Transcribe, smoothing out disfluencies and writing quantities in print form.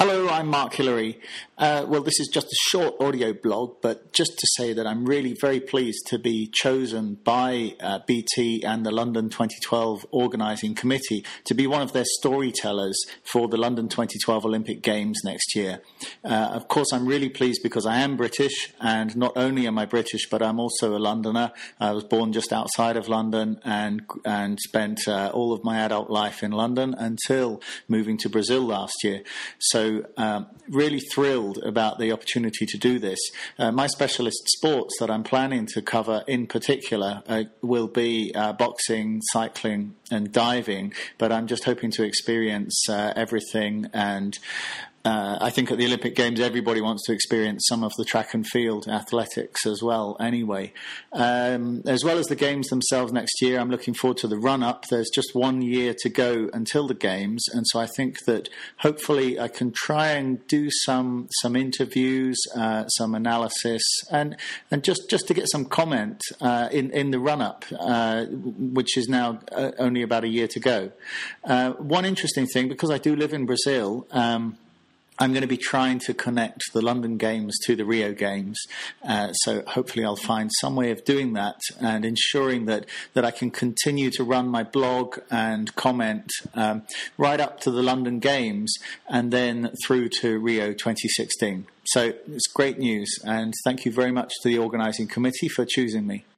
Hello, I'm Mark Hillary. Well, this is just a short audio blog, but just to say that I'm really very pleased to be chosen by BT and the London 2012 Organising Committee to be one of their storytellers for the London 2012 Olympic Games next year. Of course, I'm really pleased because I am British, and not only am I British, but I'm also a Londoner. I was born just outside of London and spent all of my adult life in London until moving to Brazil last year. So really thrilled about the opportunity to do this. My specialist sports that I'm planning to cover in particular will be boxing, cycling and diving, but I'm just hoping to experience everything. And I think at the Olympic Games everybody wants to experience some of the track and field athletics as well anyway. As well as the Games themselves next year, I'm looking forward to the run-up. There's just 1 year to go until the Games, and so I think that hopefully I can try and do some interviews, some analysis, and just to get some comment in the run-up, which is now only about a year to go. One interesting thing, because I do live in Brazil, I'm going to be trying to connect the London Games to the Rio Games. So hopefully I'll find some way of doing that and ensuring that I can continue to run my blog and comment right up to the London Games and then through to Rio 2016. So it's great news, and thank you very much to the organising committee for choosing me.